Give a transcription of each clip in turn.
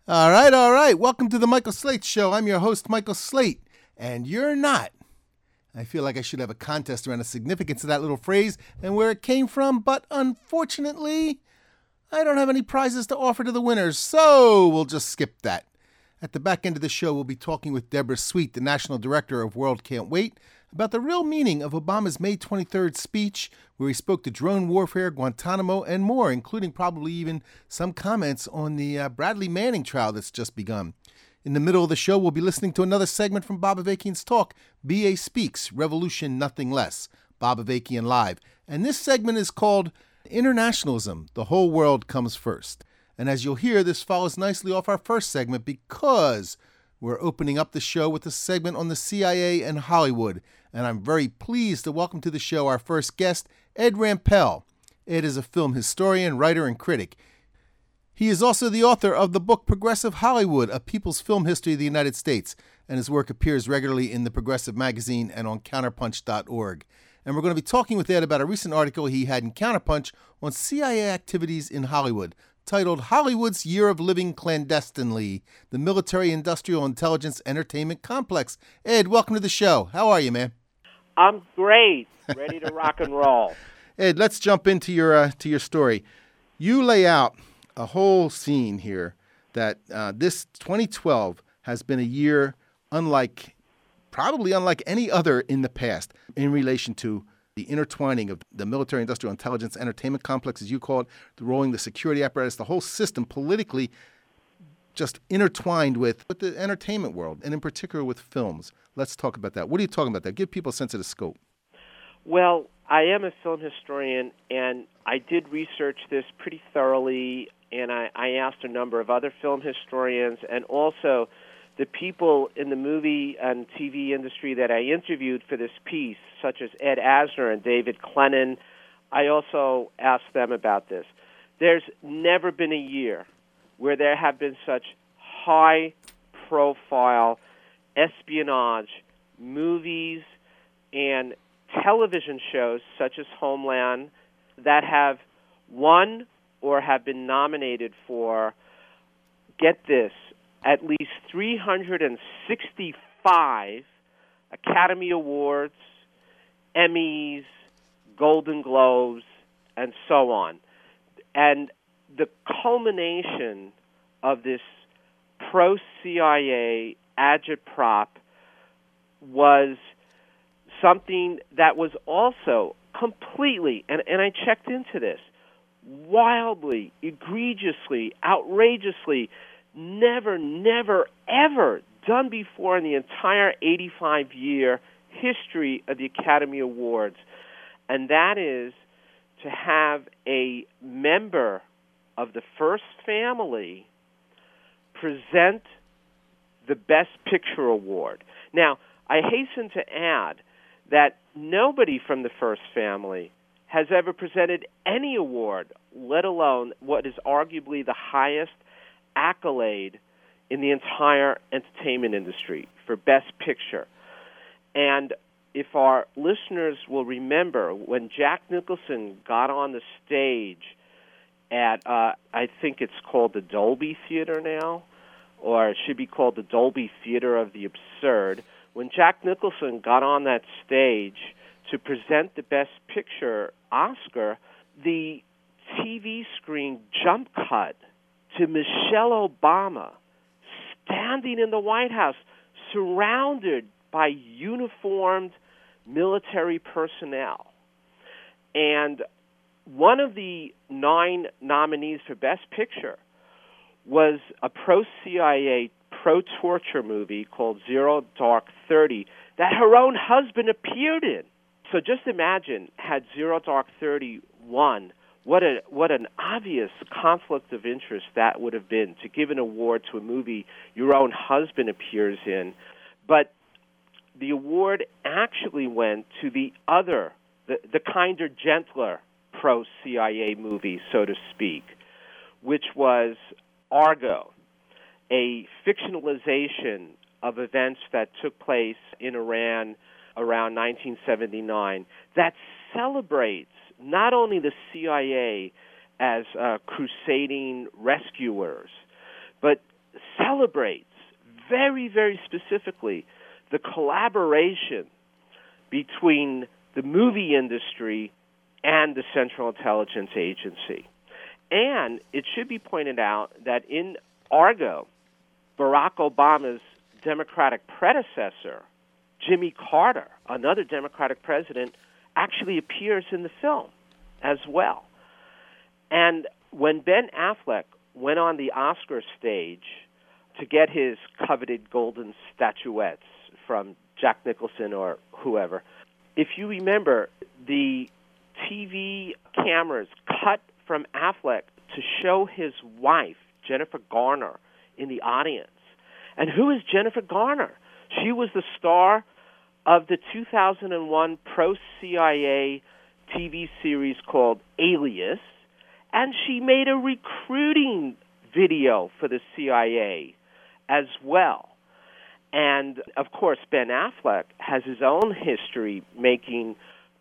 All right. Welcome to the Michael Slate Show. I'm your host, Michael Slate, and you're not. I feel like I should have a contest around the significance of that little phrase and where it came from, but unfortunately, I don't have any prizes to offer to the winners, so we'll just skip that. At the back end of the show, we'll be talking with Deborah Sweet, the National Director of World Can't Wait, about the real meaning of Obama's May 23rd speech, where he spoke to drone warfare, Guantanamo, and more, including probably even some comments on the Bradley Manning trial that's just begun. In the middle of the show, we'll be listening to another segment from Bob Avakian's talk, BA Speaks, Revolution Nothing Less, Bob Avakian Live. And this segment is called Internationalism, The Whole World Comes First. And as you'll hear, this follows nicely off our first segment because we're opening up the show with a segment on the CIA and Hollywood. And I'm very pleased to welcome to the show our first guest, Ed Rampell. Ed is a film historian, writer, and critic. He is also the author of the book Progressive Hollywood, A People's Film History of the United States, and his work appears regularly in the Progressive magazine and on counterpunch.org. And we're going to be talking with Ed about a recent article he had in Counterpunch on CIA activities in Hollywood, titled Hollywood's Year of Living Clandestinely, the Military-Industrial Intelligence Entertainment Complex. Ed, welcome to the show. How are you, man? I'm great. Ready to rock and roll. Ed, let's jump into your story. You lay out a whole scene here that this 2012 has been a year probably unlike any other in the past in relation to the intertwining of the military-industrial intelligence entertainment complex, as you call it, the rolling the security apparatus, the whole system politically just intertwined with the entertainment world, and in particular with films. Let's talk about that. What are you talking about there? Give people a sense of the scope. Well, I am a film historian, and I did research this pretty thoroughly, and I asked a number of other film historians and also the people in the movie and TV industry that I interviewed for this piece, such as Ed Asner and David Clennon. I also asked them about this. There's never been a year where there have been such high-profile espionage movies and television shows such as Homeland that have won or have been nominated for, get this, at least 365 Academy Awards, Emmys, Golden Globes, and so on. And the culmination of this pro-CIA agitprop was something that was also completely, and I checked into this, wildly, egregiously, outrageously, never, ever done before in the entire 85-year history of the Academy Awards. And that is to have a member of the First Family present the Best Picture Award. Now, I hasten to add that nobody from the First Family has ever presented any award, let alone what is arguably the highest accolade in the entire entertainment industry for Best Picture. And if our listeners will remember, when Jack Nicholson got on the stage at, I think it's called the Dolby Theater now, or it should be called the Dolby Theater of the Absurd, when Jack Nicholson got on that stage to present the Best Picture Oscar, the TV screen jump cut to Michelle Obama standing in the White House, surrounded by uniformed military personnel. And one of the 9 nominees for Best Picture was a pro-CIA, pro-torture movie called Zero Dark 30 that her own husband appeared in. So just imagine, had Zero Dark 30 won, what an obvious conflict of interest that would have been, to give an award to a movie your own husband appears in. But the award actually went to the other, the kinder, gentler pro-CIA movie, so to speak, which was Argo, a fictionalization of events that took place in Iran around 1979 that celebrates not only the CIA as crusading rescuers, but celebrates very, very specifically the collaboration between the movie industry and the Central Intelligence Agency. And it should be pointed out that in Argo, Barack Obama's Democratic predecessor, Jimmy Carter, another Democratic president, actually appears in the film as well. And when Ben Affleck went on the Oscar stage to get his coveted golden statuettes from Jack Nicholson or whoever, if you remember, the TV cameras cut from Affleck to show his wife, Jennifer Garner, in the audience. And who is Jennifer Garner? She was the star of the 2001 pro-CIA TV series called Alias, and she made a recruiting video for the CIA as well. And, of course, Ben Affleck has his own history making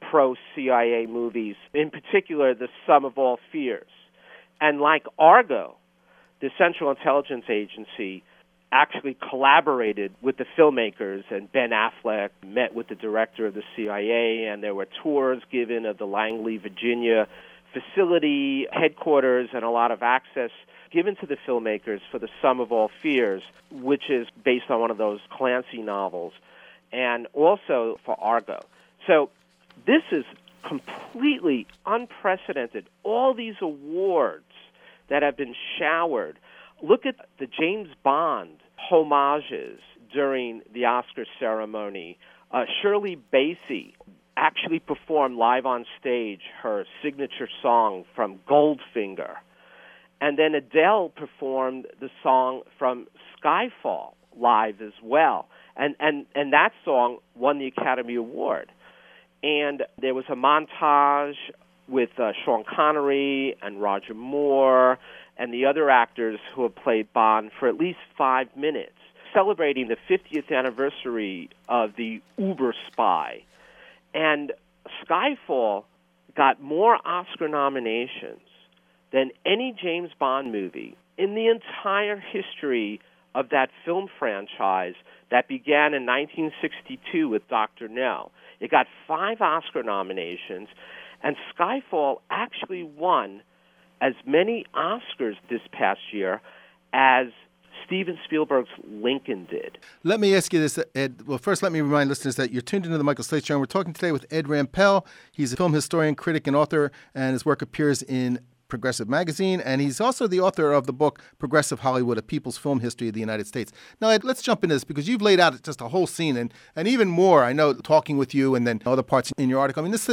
pro-CIA movies, in particular, The Sum of All Fears. And like Argo, the Central Intelligence Agency actually collaborated with the filmmakers, and Ben Affleck met with the director of the CIA, and there were tours given of the Langley, Virginia facility, headquarters, and a lot of access given to the filmmakers for The Sum of All Fears, which is based on one of those Clancy novels, and also for Argo. So this is completely unprecedented. All these awards that have been showered. Look at the James Bond homages during the Oscar ceremony. Shirley Bassey actually performed live on stage her signature song from Goldfinger. And then Adele performed the song from Skyfall live as well. And that song won the Academy Award. And there was a montage with Sean Connery and Roger Moore and the other actors who have played Bond for at least 5 minutes, celebrating the 50th anniversary of the Uber Spy. And Skyfall got more Oscar nominations than any James Bond movie in the entire history of that film franchise that began in 1962 with Dr. No. It got 5 Oscar nominations, and Skyfall actually won as many Oscars this past year as Steven Spielberg's Lincoln did. Let me ask you this, Ed. Well, first, let me remind listeners that you're tuned into the Michael Slate Show, and we're talking today with Ed Rampell. He's a film historian, critic, and author, and his work appears in Progressive Magazine, and he's also the author of the book Progressive Hollywood, A People's Film History of the United States. Now, Ed, let's jump into this because you've laid out just a whole scene, and even more, I know, talking with you and then other parts in your article. I mean, this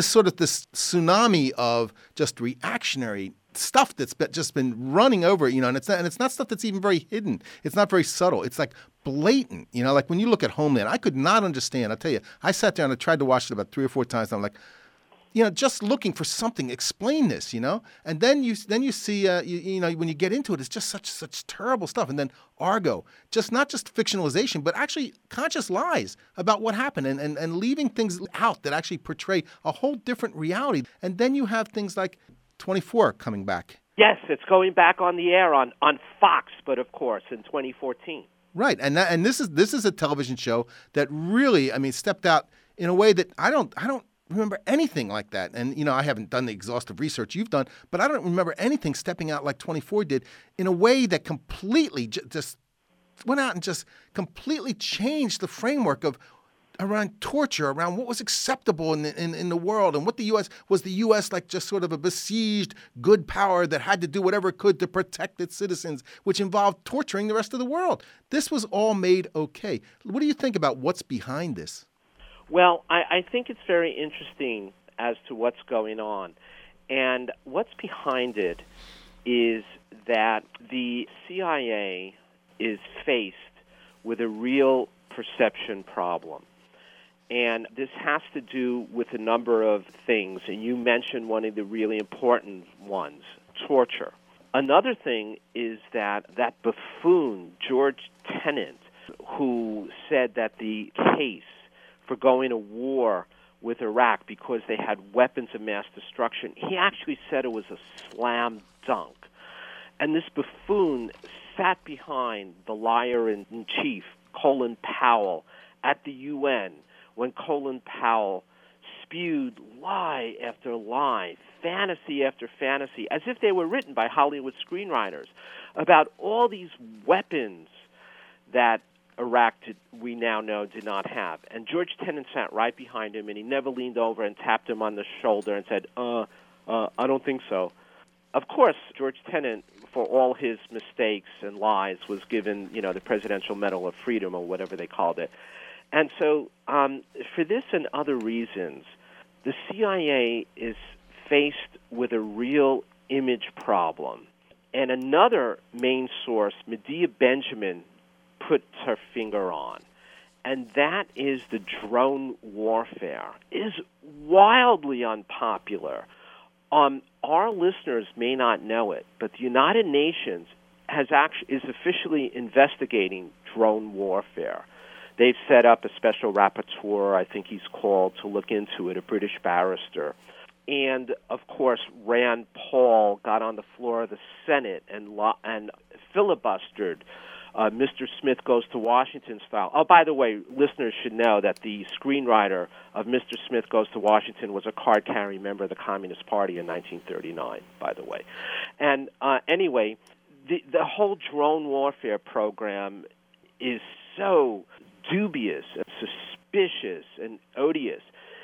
tsunami of just reactionary stuff that's just been running over, and it's not stuff that's even very hidden. It's not very subtle. It's like blatant, like when you look at Homeland, I could not understand. I'll tell you, I sat down and tried to watch it about 3 or 4 times, and I'm like, just looking for something, explain this, and then you see, when you get into it, it's just such terrible stuff. And then Argo, not just fictionalization, but actually conscious lies about what happened and leaving things out that actually portray a whole different reality. And then you have things like 24 coming back. Yes, it's going back on the air on Fox, but of course in 2014. Right, and this is a television show that really, stepped out in a way that I don't remember anything like that. And, I haven't done the exhaustive research you've done, but I don't remember anything stepping out like 24 did in a way that completely just went out and just completely changed the framework of around torture, around what was acceptable in the world, and what the U.S. like just sort of a besieged good power that had to do whatever it could to protect its citizens, which involved torturing the rest of the world. This was all made okay. What do you think about what's behind this? Well, I think it's very interesting as to what's going on. And what's behind it is that the CIA is faced with a real perception problem. And this has to do with a number of things. And you mentioned one of the really important ones, torture. Another thing is that buffoon, George Tenet, who said that the case for going to war with Iraq because they had weapons of mass destruction, he actually said it was a slam dunk. And this buffoon sat behind the liar-in-chief, Colin Powell, at the UN when Colin Powell spewed lie after lie, fantasy after fantasy, as if they were written by Hollywood screenwriters, about all these weapons that Iraq, we now know, did not have. And George Tenet sat right behind him, and he never leaned over and tapped him on the shoulder and said, I don't think so. Of course, George Tenet, for all his mistakes and lies, was given, the Presidential Medal of Freedom, or whatever they called it. And so, for this and other reasons, the CIA is faced with a real image problem. And another main source, Medea Benjamin, puts her finger on, and that is the drone warfare. It is wildly unpopular. Our listeners may not know it, but the United Nations is officially investigating drone warfare. They've set up a special rapporteur, I think he's called, to look into it, a British barrister. And, of course, Rand Paul got on the floor of the Senate and filibustered Mr. Smith Goes to Washington style. Oh, by the way, listeners should know that the screenwriter of Mr. Smith Goes to Washington was a card-carrying member of the Communist Party in 1939, by the way. And anyway, the whole drone warfare program is so dubious and suspicious and odious.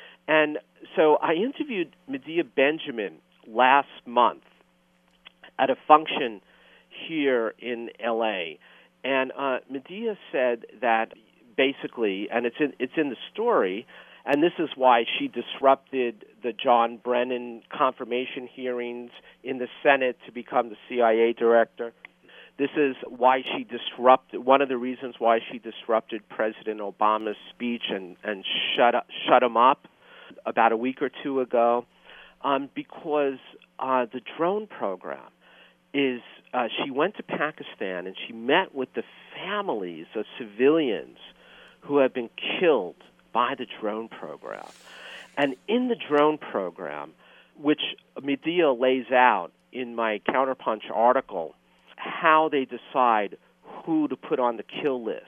And so I interviewed Medea Benjamin last month at a function here in L.A., and Medea said that basically, and it's in the story, and this is why she disrupted the John Brennan confirmation hearings in the Senate to become the CIA director. This is why she one of the reasons why she disrupted President Obama's speech and shut him up about a week or two ago, because the drone program is, she went to Pakistan and she met with the families of civilians who have been killed by the drone program. And in the drone program, which Medea lays out in my Counterpunch article, how they decide who to put on the kill list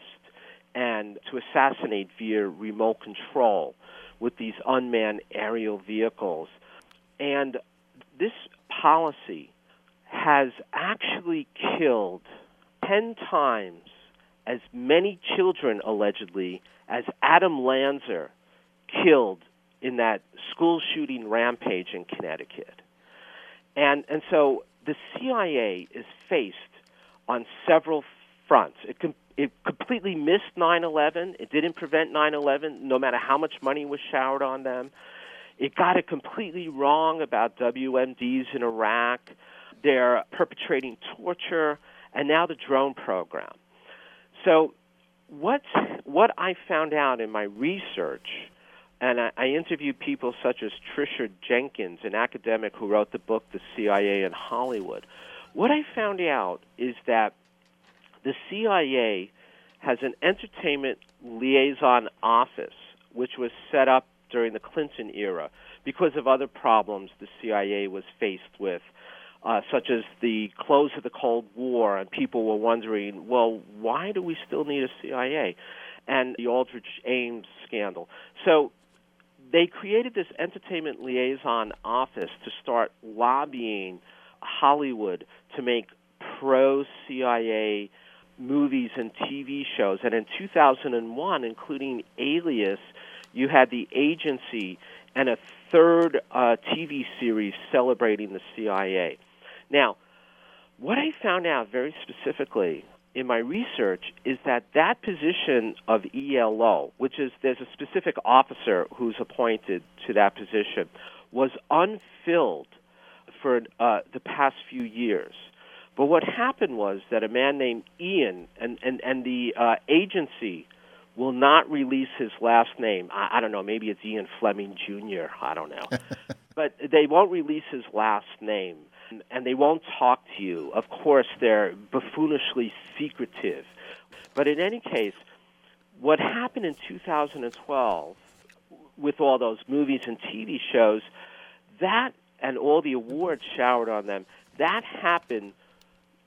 and to assassinate via remote control with these unmanned aerial vehicles. And this policy has actually killed 10 times as many children, allegedly, as Adam Lanza killed in that school shooting rampage in Connecticut. And so the CIA is faced on several fronts. It completely missed 9/11. It didn't prevent 9/11, no matter how much money was showered on them. It got it completely wrong about WMDs in Iraq. They're perpetrating torture, and now the drone program. So what I found out in my research, and I interviewed people such as Tricia Jenkins, an academic who wrote the book The CIA in Hollywood. What I found out is that the CIA has an entertainment liaison office, which was set up during the Clinton era because of other problems the CIA was faced with, such as the close of the Cold War, and people were wondering, well, why do we still need a CIA? And the Aldrich Ames scandal. So they created this entertainment liaison office to start lobbying Hollywood to make pro-CIA movies and TV shows. And in 2001, including Alias, you had The Agency and a third TV series celebrating the CIA. Now, what I found out very specifically in my research is that position of ELO, which is there's a specific officer who's appointed to that position, was unfilled for the past few years. But what happened was that a man named Ian and the agency will not release his last name. I don't know, maybe it's Ian Fleming Jr., I don't know. But they won't release his last name, and they won't talk to you. Of course, they're buffoonishly secretive. But in any case, what happened in 2012 with all those movies and TV shows, that and all the awards showered on them, that happened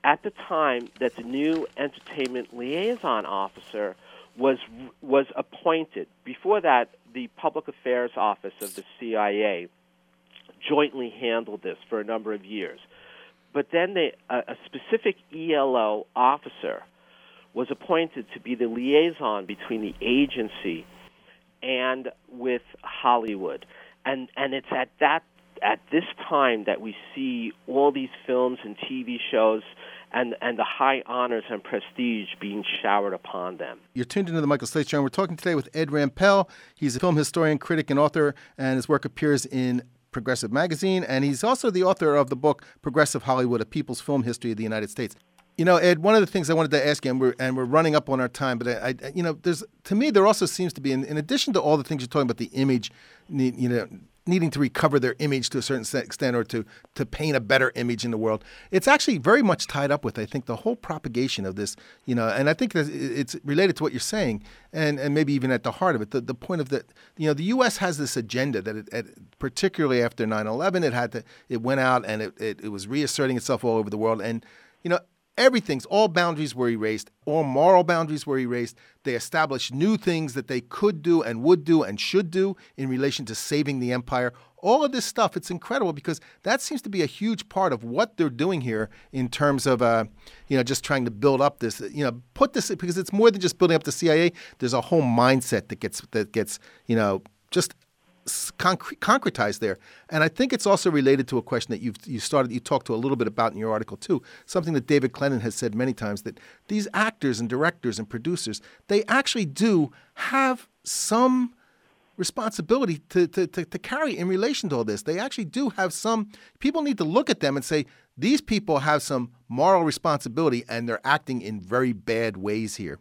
at the time that the new entertainment liaison officer was appointed. Before that, the Public Affairs Office of the CIA jointly handled this for a number of years. But then a specific ELO officer was appointed to be the liaison between the agency and with Hollywood. And it's at this time that we see all these films and TV shows and the high honors and prestige being showered upon them. You're tuned into the Michael Slate Show, and we're talking today with Ed Rampell. He's a film historian, critic, and author, and his work appears in Progressive Magazine, and he's also the author of the book Progressive Hollywood, A People's Film History of the United States. You know, Ed, one of the things I wanted to ask you, and we're running up on our time, but there also seems to be, in addition to all the things you're talking about, the image, needing to recover their image to a certain extent, or to paint a better image in the world, it's actually very much tied up with, I think, the whole propagation of this, and I think that it's related to what you're saying, and maybe even at the heart of it, the point of the U.S. has this agenda that particularly after 9/11, it went out and it was reasserting itself all over the world, and all boundaries were erased. All moral boundaries were erased. They established new things that they could do and would do and should do in relation to saving the empire. All of this stuff, it's incredible because that seems to be a huge part of what they're doing here in terms of, just trying to build up this, put this, because it's more than just building up the CIA. There's a whole mindset that gets just concretized there. And I think it's also related to a question that you talked to a little bit about in your article too, something that David Clennon has said many times, that these actors and directors and producers, they actually do have some responsibility to carry in relation to all this. They actually do have some, people need to look at them and say, these people have some moral responsibility and they're acting in very bad ways here.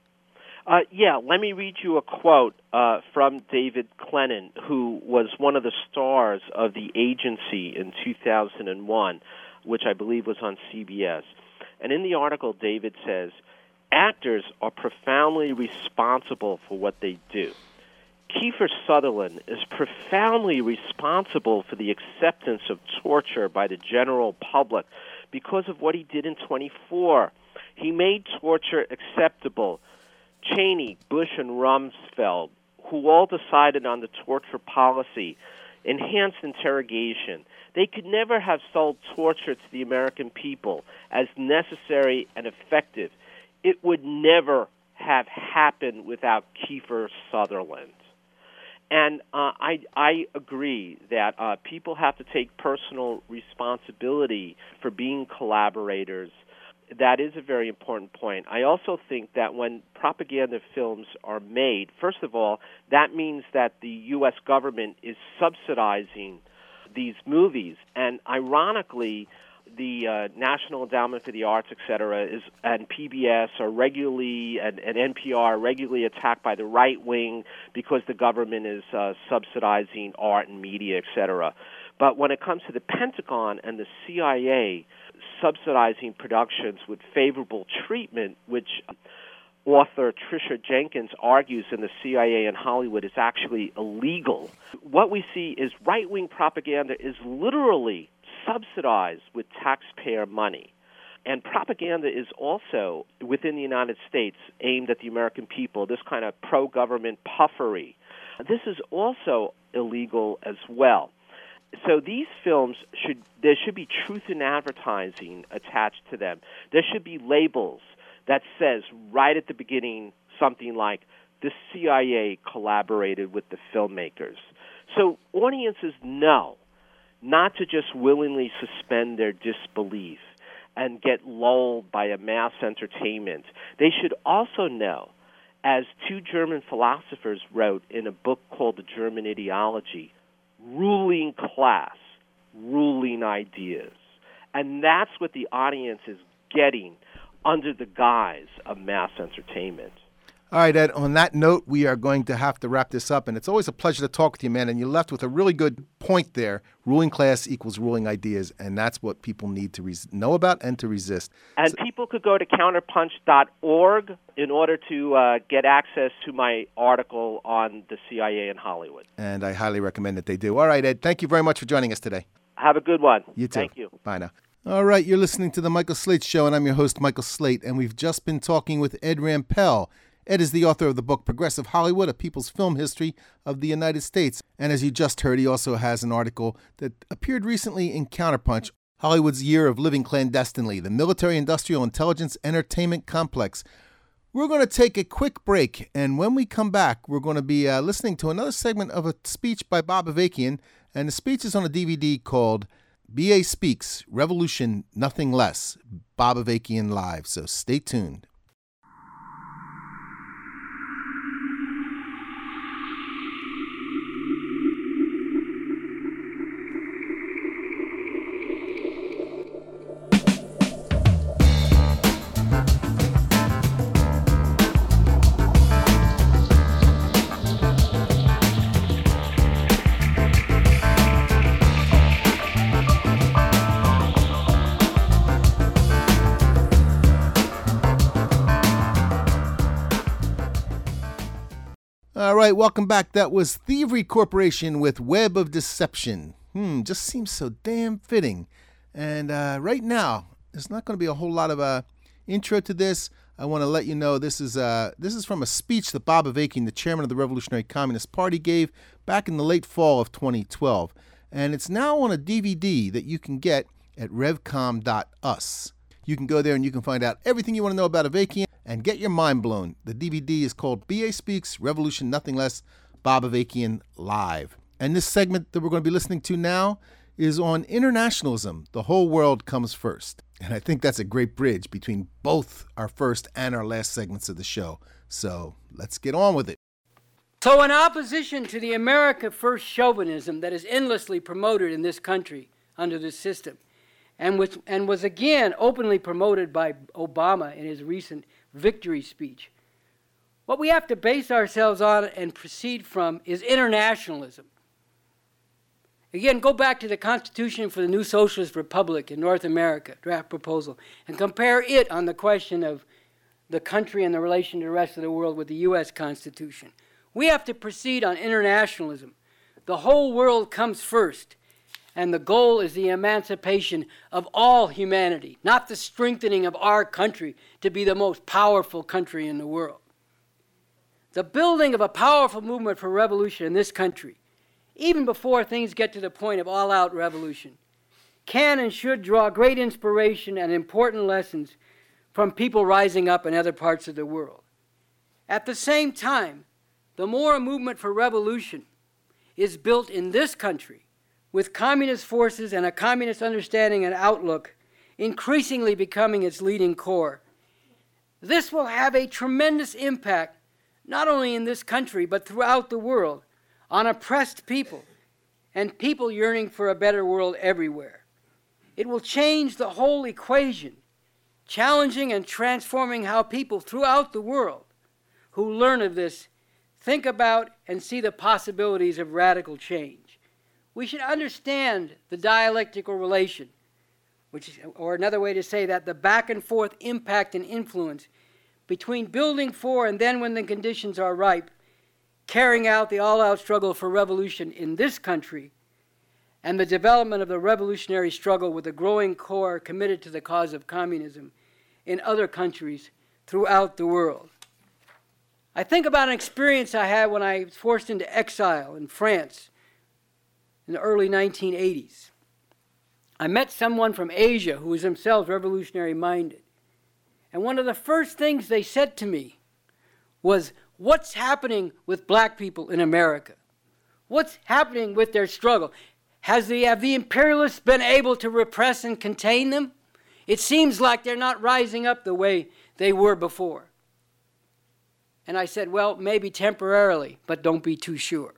Let me read you a quote from David Clennon, who was one of the stars of The Agency in 2001, which I believe was on CBS. And in the article, David says, actors are profoundly responsible for what they do. Kiefer Sutherland is profoundly responsible for the acceptance of torture by the general public because of what he did in 24. He made torture acceptable. Cheney, Bush, and Rumsfeld, who all decided on the torture policy, enhanced interrogation. They could never have sold torture to the American people as necessary and effective. It would never have happened without Kiefer Sutherland. And I agree that people have to take personal responsibility for being collaborators. That is a very important point. I also think that when propaganda films are made, first of all, that means that the U.S. government is subsidizing these movies. And ironically, the National Endowment for the Arts, et cetera, and PBS are regularly, and NPR are regularly attacked by the right wing because the government is subsidizing art and media, et cetera. But when it comes to the Pentagon and the CIA subsidizing productions with favorable treatment, which author Tricia Jenkins argues in the CIA and Hollywood is actually illegal, what we see is right-wing propaganda is literally subsidized with taxpayer money. And propaganda is also, within the United States, aimed at the American people, this kind of pro-government puffery. This is also illegal as well. So these films there should be truth in advertising attached to them. There should be labels that says right at the beginning something like, the CIA collaborated with the filmmakers. So audiences know not to just willingly suspend their disbelief and get lulled by a mass entertainment. They should also know, as two German philosophers wrote in a book called The German Ideology, ruling class, ruling ideas. And that's what the audience is getting under the guise of mass entertainment. All right, Ed, on that note, we are going to have to wrap this up. And it's always a pleasure to talk with you, man. And you left with a really good point there. Ruling class equals ruling ideas. And that's what people need to know about and to resist. And people could go to counterpunch.org in order to get access to my article on the CIA in Hollywood. And I highly recommend that they do. All right, Ed, thank you very much for joining us today. Have a good one. You too. Thank you. Bye now. All right, you're listening to The Michael Slate Show, and I'm your host, Michael Slate, and we've just been talking with Ed Rampell. Ed is the author of the book Progressive Hollywood, A People's Film History of the United States. And as you just heard, he also has an article that appeared recently in Counterpunch, Hollywood's Year of Living Clandestinely, the Military-Industrial Intelligence Entertainment Complex. We're going to take a quick break, and when we come back, we're going to be listening to another segment of a speech by Bob Avakian, and the speech is on a DVD called B.A. Speaks, Revolution, Nothing Less, Bob Avakian Live, so stay tuned. All right, welcome back. That was Thievery Corporation with Web of Deception. Just seems so damn fitting. And right now, there's not going to be a whole lot of intro to this. I want to let you know this is from a speech that Bob Avakian, the chairman of the Revolutionary Communist Party, gave back in the late fall of 2012. And it's now on a DVD that you can get at revcom.us. You can go there and you can find out everything you want to know about Avakian and get your mind blown. The DVD is called B.A. Speaks, Revolution, Nothing Less, Bob Avakian Live. And this segment that we're going to be listening to now is on internationalism. The whole world comes first. And I think that's a great bridge between both our first and our last segments of the show. So let's get on with it. So in opposition to the America First chauvinism that is endlessly promoted in this country under this system, and was again openly promoted by Obama in his recent victory speech, what we have to base ourselves on and proceed from is internationalism. Again, go back to the Constitution for the New Socialist Republic in North America, draft proposal, and compare it on the question of the country and the relation to the rest of the world with the U.S. Constitution. We have to proceed on internationalism. The whole world comes first, and the goal is the emancipation of all humanity, not the strengthening of our country to be the most powerful country in the world. The building of a powerful movement for revolution in this country, even before things get to the point of all-out revolution, can and should draw great inspiration and important lessons from people rising up in other parts of the world. At the same time, the more a movement for revolution is built in this country, with communist forces and a communist understanding and outlook increasingly becoming its leading core, this will have a tremendous impact not only in this country but throughout the world on oppressed people and people yearning for a better world everywhere. It will change the whole equation, challenging and transforming how people throughout the world who learn of this think about and see the possibilities of radical change. We should understand the dialectical relation, or another way to say that, the back and forth impact and influence between building for and then, when the conditions are ripe, carrying out the all-out struggle for revolution in this country and the development of the revolutionary struggle with a growing core committed to the cause of communism in other countries throughout the world. I think about an experience I had when I was forced into exile in France in the early 1980s. I met someone from Asia who was themselves revolutionary minded. And one of the first things they said to me was, what's happening with black people in America? What's happening with their struggle? Have the imperialists been able to repress and contain them? It seems like they're not rising up the way they were before. And I said, well, maybe temporarily, but don't be too sure.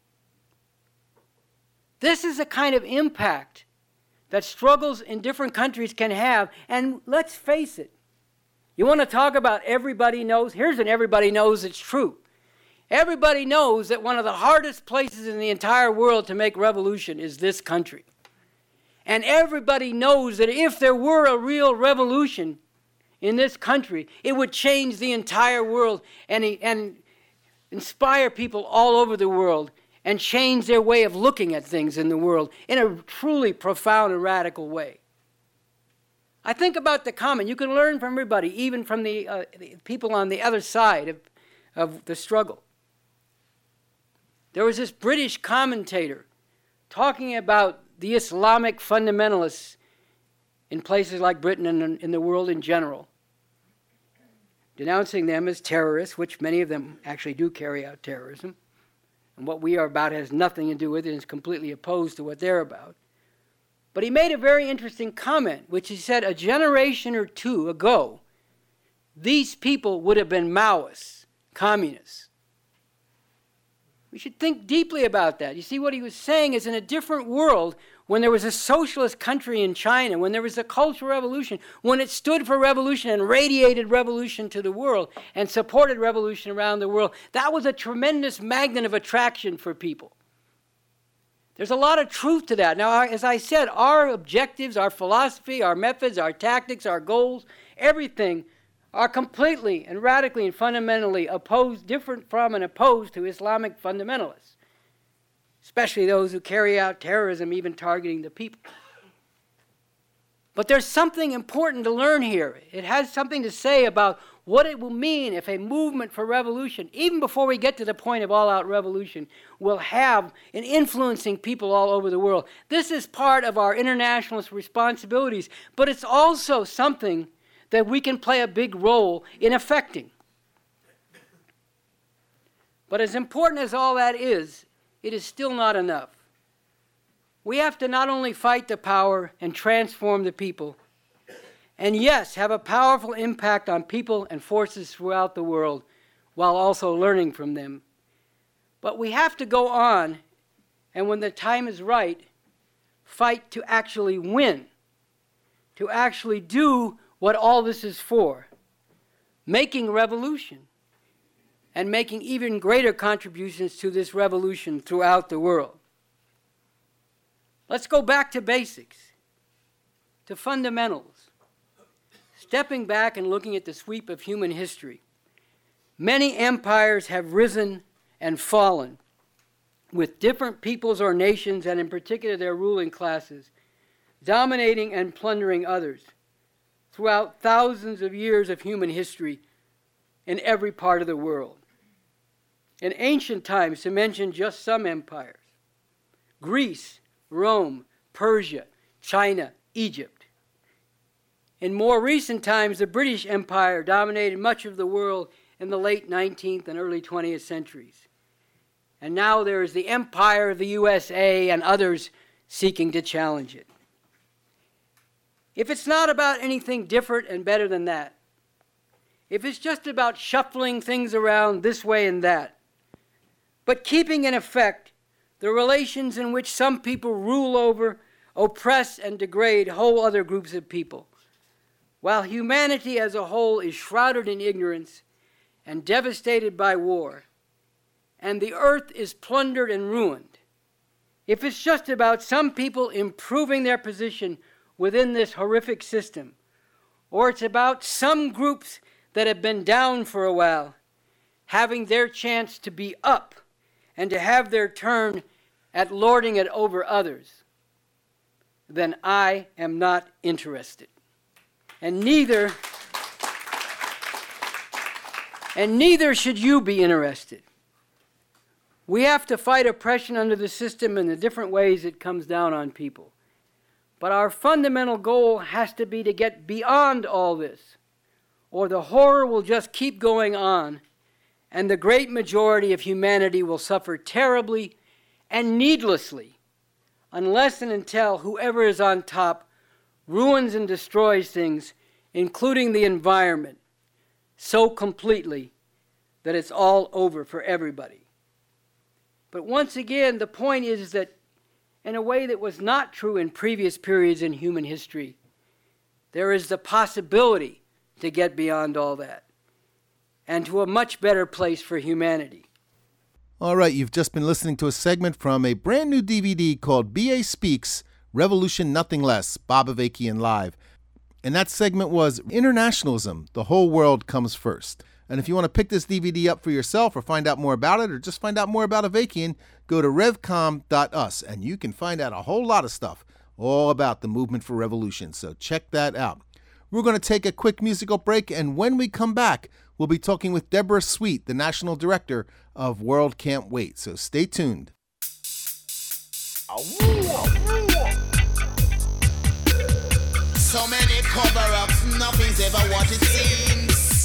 This is the kind of impact that struggles in different countries can have, and let's face it. You want to talk about everybody knows? Here's an everybody knows it's true. Everybody knows that one of the hardest places in the entire world to make revolution is this country. And everybody knows that if there were a real revolution in this country, it would change the entire world and inspire people all over the world and change their way of looking at things in the world in a truly profound and radical way. I think about the comment. You can learn from everybody, even from the people on the other side of the struggle. There was this British commentator talking about the Islamic fundamentalists in places like Britain and in the world in general, denouncing them as terrorists, which many of them actually do carry out terrorism. And what we are about has nothing to do with it and is completely opposed to what they're about. But he made a very interesting comment, which he said a generation or two ago, these people would have been Maoists, communists. We should think deeply about that. You see, what he was saying is in a different world, when there was a socialist country in China, when there was a Cultural Revolution, when it stood for revolution and radiated revolution to the world and supported revolution around the world, that was a tremendous magnet of attraction for people. There's a lot of truth to that. Now, as I said, our objectives, our philosophy, our methods, our tactics, our goals, everything are completely and radically and fundamentally opposed, different from and opposed to Islamic fundamentalists, especially those who carry out terrorism, even targeting the people. But there's something important to learn here. It has something to say about what it will mean if a movement for revolution, even before we get to the point of all-out revolution, will have in influencing people all over the world. This is part of our internationalist responsibilities, but it's also something that we can play a big role in affecting. But as important as all that is, it is still not enough. We have to not only fight the power and transform the people, and yes, have a powerful impact on people and forces throughout the world while also learning from them, but we have to go on, and when the time is right, fight to actually win, to actually do what all this is for, making revolution and making even greater contributions to this revolution throughout the world. Let's go back to basics, to fundamentals. Stepping back and looking at the sweep of human history, many empires have risen and fallen with different peoples or nations, and in particular their ruling classes, dominating and plundering others throughout thousands of years of human history in every part of the world. In ancient times, to mention just some empires, Greece, Rome, Persia, China, Egypt. In more recent times, the British Empire dominated much of the world in the late 19th and early 20th centuries. And now there is the empire of the USA and others seeking to challenge it. If it's not about anything different and better than that, if it's just about shuffling things around this way and that, but keeping in effect the relations in which some people rule over, oppress, and degrade whole other groups of people, while humanity as a whole is shrouded in ignorance and devastated by war, and the earth is plundered and ruined, if it's just about some people improving their position within this horrific system, or it's about some groups that have been down for a while having their chance to be up and to have their turn at lording it over others, then I am not interested. And neither should you be interested. We have to fight oppression under the system in the different ways it comes down on people. But our fundamental goal has to be to get beyond all this, or the horror will just keep going on, and the great majority of humanity will suffer terribly and needlessly, unless and until whoever is on top ruins and destroys things, including the environment, so completely that it's all over for everybody. But once again, the point is that in a way that was not true in previous periods in human history, there is the possibility to get beyond all that and to a much better place for humanity. All right, you've just been listening to a segment from a brand new DVD called B.A. Speaks, Revolution Nothing Less, Bob Avakian Live. And that segment was Internationalism, the whole world comes first. And if you want to pick this DVD up for yourself or find out more about it or just find out more about Avakian, go to revcom.us and you can find out a whole lot of stuff all about the movement for revolution. So check that out. We're going to take a quick musical break, and when we come back, we'll be talking with Deborah Sweet, the National Director of World Can't Wait. So stay tuned. So many cover-ups, nothing's ever what it seems.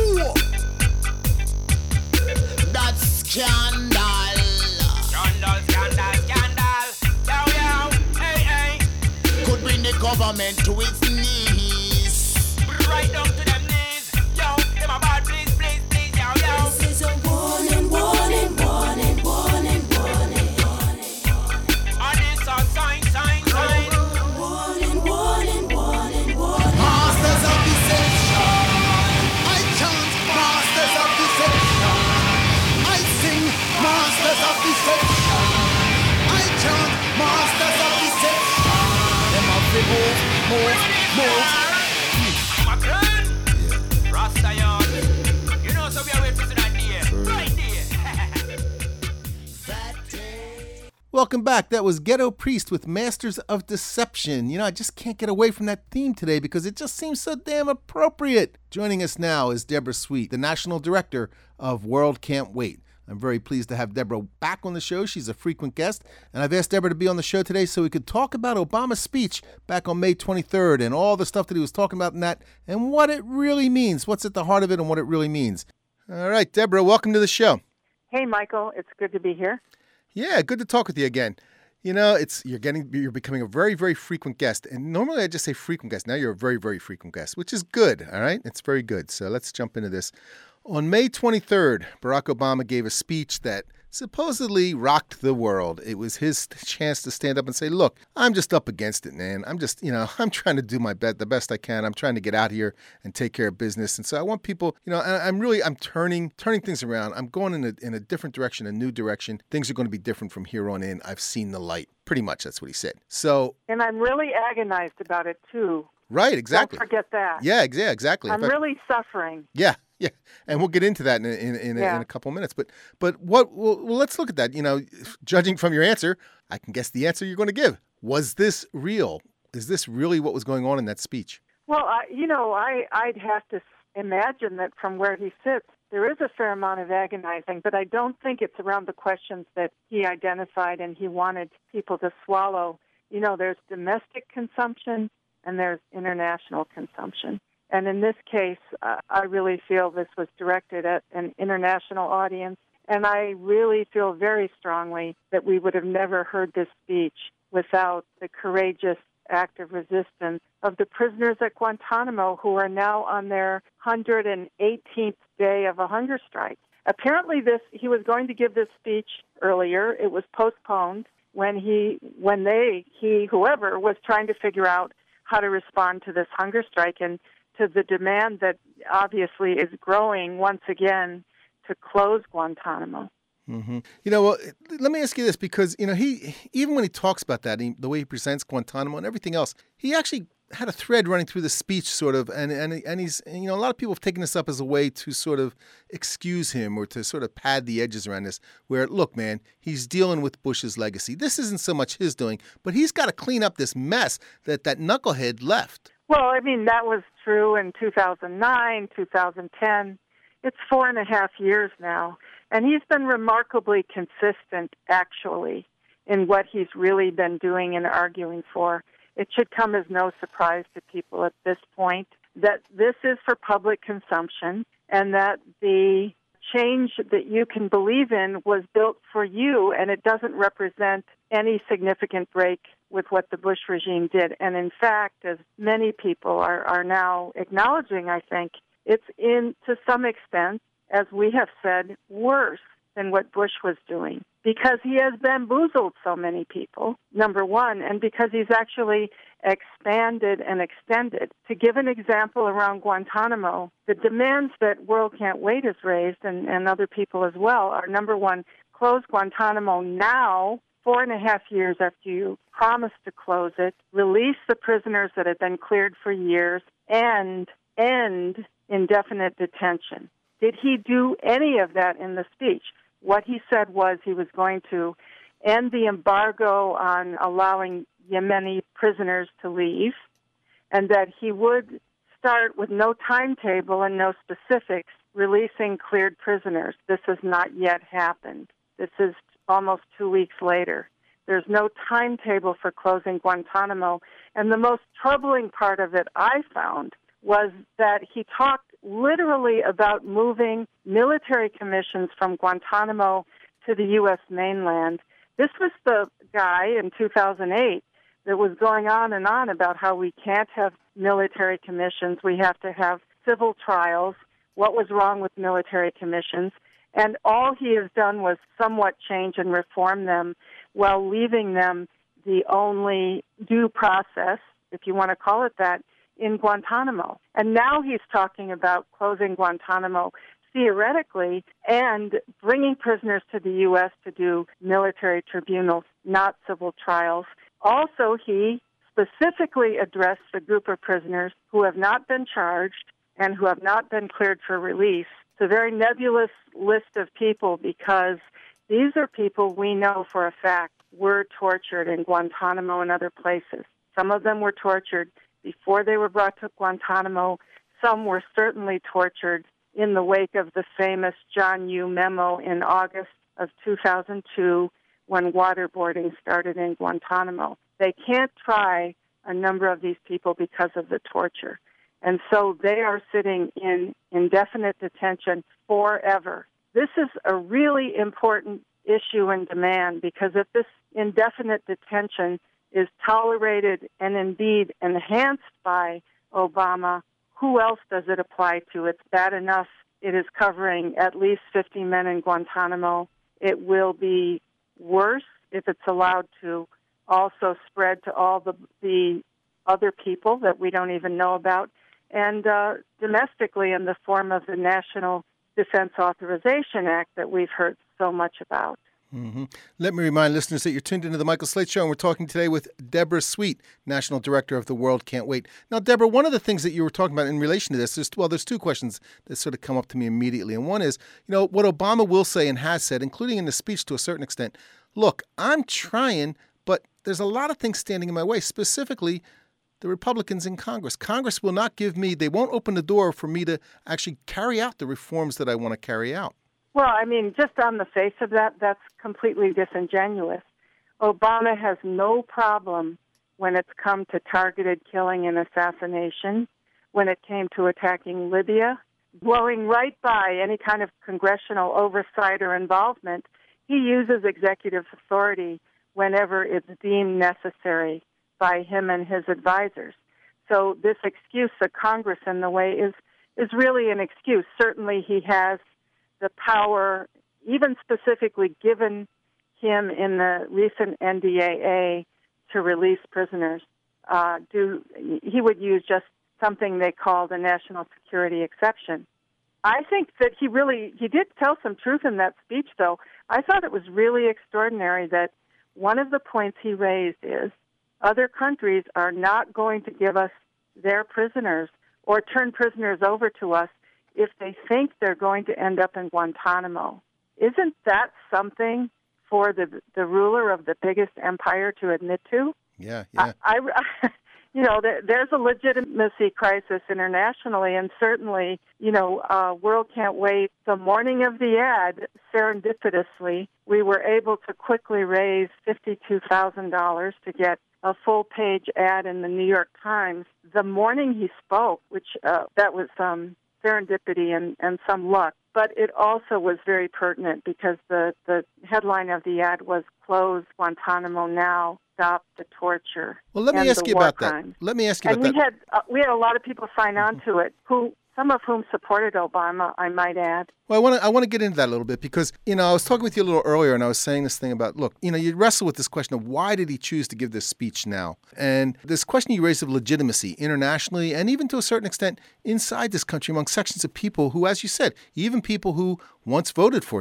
That's scandal. Scandal, scandal, scandal. Yo, yo, hey, hey. Could bring the government to its knees. Right down to them knees. Yo, them about please, please, please, yo, yo. This is a warning, warning, warning, warning, warning, warning. And it's a sign, sign, sign. Warning, warning, warning, warning. Masters of deception. I chant masters of deception. I sing masters of deception. I chant masters of deception. Them have to move, move, move. Rastayan. You know, so we are waiting for that day. Right there. Welcome back. That was Ghetto Priest with Masters of Deception. You know, I just can't get away from that theme today because it just seems so damn appropriate. Joining us now is Deborah Sweet, the National Director of World Can't Wait. I'm very pleased to have Deborah back on the show. She's a frequent guest, and I've asked Deborah to be on the show today so we could talk about Obama's speech back on May 23rd and all the stuff that he was talking about in that and what it really means, what's at the heart of it and what it really means. All right, Deborah, welcome to the show. Hey, Michael. It's good to be here. Yeah, good to talk with you again. You know, you're becoming a very, very frequent guest. And normally I just say frequent guest. Now you're a very, very frequent guest, which is good. All right. It's very good. So let's jump into this. On May 23rd, Barack Obama gave a speech that supposedly rocked the world. It was his chance to stand up and say, look, I'm just up against it, man. I'm just, I'm trying to do the best I can. I'm trying to get out here and take care of business. And so I want people, I'm turning things around. I'm going in a different direction, a new direction. Things are going to be different from here on in. I've seen the light. Pretty much that's what he said. So, and I'm really agonized about it, too. Right, exactly. Don't forget that. Yeah, exactly. I'm really suffering. Yeah, and we'll get into that in a couple of minutes. But let's look at that. You know, judging from your answer, I can guess the answer you're going to give. Was this real? Is this really what was going on in that speech? Well, I'd have to imagine that from where he sits, there is a fair amount of agonizing, but I don't think it's around the questions that he identified and he wanted people to swallow. You know, there's domestic consumption and there's international consumption. And in this case, I really feel this was directed at an international audience. And I really feel very strongly that we would have never heard this speech without the courageous act of resistance of the prisoners at Guantanamo who are now on their 118th day of a hunger strike. Apparently he was going to give this speech earlier. It was postponed when whoever was trying to figure out how to respond to this hunger strike and to the demand that obviously is growing once again to close Guantanamo. Mm-hmm. Let me ask you this, because, he, even when he talks about that, the way he presents Guantanamo and everything else, he actually had a thread running through the speech sort of, and he's, a lot of people have taken this up as a way to sort of excuse him or to sort of pad the edges around this, where, look, man, he's dealing with Bush's legacy. This isn't so much his doing, but he's got to clean up this mess that knucklehead left. Well, that was true in 2009, 2010. It's 4.5 years now. And he's been remarkably consistent, actually, in what he's really been doing and arguing for. It should come as no surprise to people at this point that this is for public consumption and that the change that you can believe in was built for you, and it doesn't represent any significant break with what the Bush regime did. And in fact, as many people are now acknowledging, I think, it's to some extent, as we have said, worse than what Bush was doing, because he has bamboozled so many people, number one, and because he's actually expanded and extended. To give an example around Guantanamo, the demands that World Can't Wait has raised, and other people as well, are, number one, close Guantanamo now, 4.5 years after you promised to close it, release the prisoners that have been cleared for years, and end indefinite detention. Did he do any of that in the speech? What he said was he was going to end the embargo on allowing Yemeni prisoners to leave, and that he would start with no timetable and no specifics releasing cleared prisoners. This has not yet happened. This is almost 2 weeks later. There's no timetable for closing Guantanamo. And the most troubling part of it I found was that he talked literally about moving military commissions from Guantanamo to the U.S. mainland. This was the guy in 2008 that was going on and on about how we can't have military commissions, we have to have civil trials, what was wrong with military commissions, and all he has done was somewhat change and reform them while leaving them the only due process, if you want to call it that, in Guantanamo. And now he's talking about closing Guantanamo theoretically and bringing prisoners to the U.S. to do military tribunals, not civil trials. Also, he specifically addressed the group of prisoners who have not been charged and who have not been cleared for release. It's a very nebulous list of people because these are people we know for a fact were tortured in Guantanamo and other places. Some of them were tortured before they were brought to Guantanamo. Some were certainly tortured in the wake of the famous John Yoo memo in August of 2002 when waterboarding started in Guantanamo. They can't try a number of these people because of the torture. And so they are sitting in indefinite detention forever. This is a really important issue and demand because if this indefinite detention is tolerated and indeed enhanced by Obama, who else does it apply to? It's bad enough it is covering at least 50 men in Guantanamo. It will be worse if it's allowed to also spread to all the other people that we don't even know about, and domestically in the form of the National Defense Authorization Act that we've heard so much about. Mm-hmm. Let me remind listeners that you're tuned into the Michael Slate Show, and we're talking today with Deborah Sweet, National Director of The World Can't Wait. Now, Deborah, one of the things that you were talking about in relation to this, there's two questions that sort of come up to me immediately. And one is, what Obama will say and has said, including in the speech to a certain extent, look, I'm trying, but there's a lot of things standing in my way, specifically the Republicans in Congress. Congress will not they won't open the door for me to actually carry out the reforms that I want to carry out. Well, I mean, just on the face of that, that's completely disingenuous. Obama has no problem when it's come to targeted killing and assassination, when it came to attacking Libya, blowing right by any kind of congressional oversight or involvement. He uses executive authority whenever it's deemed necessary by him and his advisors. So this excuse of Congress in the way is really an excuse. Certainly he has the power, even specifically given him in the recent NDAA to release prisoners. He would use just something they call the national security exception. I think that he did tell some truth in that speech, though. I thought it was really extraordinary that one of the points he raised is other countries are not going to give us their prisoners or turn prisoners over to us if they think they're going to end up in Guantanamo. Isn't that something for the ruler of the biggest empire to admit to? Yeah. There's a legitimacy crisis internationally, and certainly, World Can't Wait. The morning of the ad, serendipitously, we were able to quickly raise $52,000 to get a full-page ad in the New York Times. The morning he spoke, which that was serendipity and some luck, but it also was very pertinent because the headline of the ad was "Close Guantanamo Now, Stop the Torture." Well, let me ask you about that. We had a lot of people sign on to it, some of whom supported Obama, I might add. Well, I want to get into that a little bit because, I was talking with you a little earlier and I was saying this thing about, look, you wrestle with this question of why did he choose to give this speech now? And this question you raised of legitimacy internationally and even to a certain extent inside this country among sections of people who, as you said, even people who once voted for him,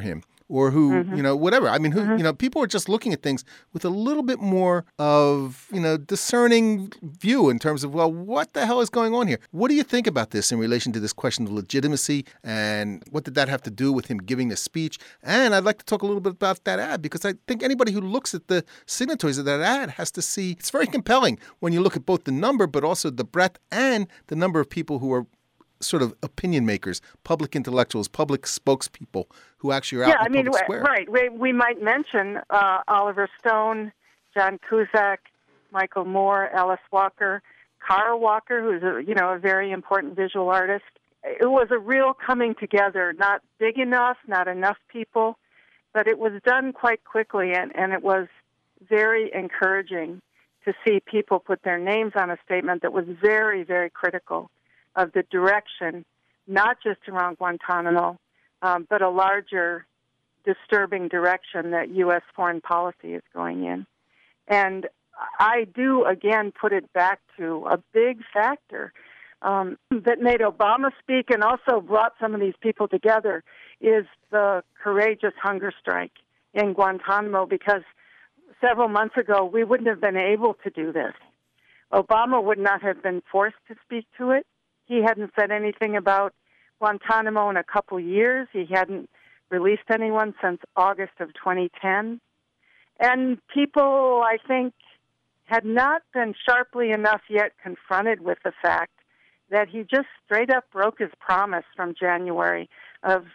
or who, whatever. I mean, who, people are just looking at things with a little bit more of, discerning view in terms of, well, what the hell is going on here? What do you think about this in relation to this question of legitimacy, and what did that have to do with him giving the speech? And I'd like to talk a little bit about that ad, because I think anybody who looks at the signatories of that ad has to see it's very compelling when you look at both the number, but also the breadth and the number of people who are sort of opinion makers, public intellectuals, public spokespeople who actually are out in the public square. Right. We might mention Oliver Stone, John Cusack, Michael Moore, Alice Walker, Carl Walker, who's a very important visual artist. It was a real coming together, not big enough, not enough people, but it was done quite quickly, and it was very encouraging to see people put their names on a statement that was very, very critical of the direction, not just around Guantanamo, but a larger disturbing direction that U.S. foreign policy is going in. And I do, again, put it back to a big factor that made Obama speak and also brought some of these people together is the courageous hunger strike in Guantanamo, because several months ago we wouldn't have been able to do this. Obama would not have been forced to speak to it. He hadn't said anything about Guantanamo in a couple years. He hadn't released anyone since August of 2010. And people, I think, had not been sharply enough yet confronted with the fact that he just straight up broke his promise from January of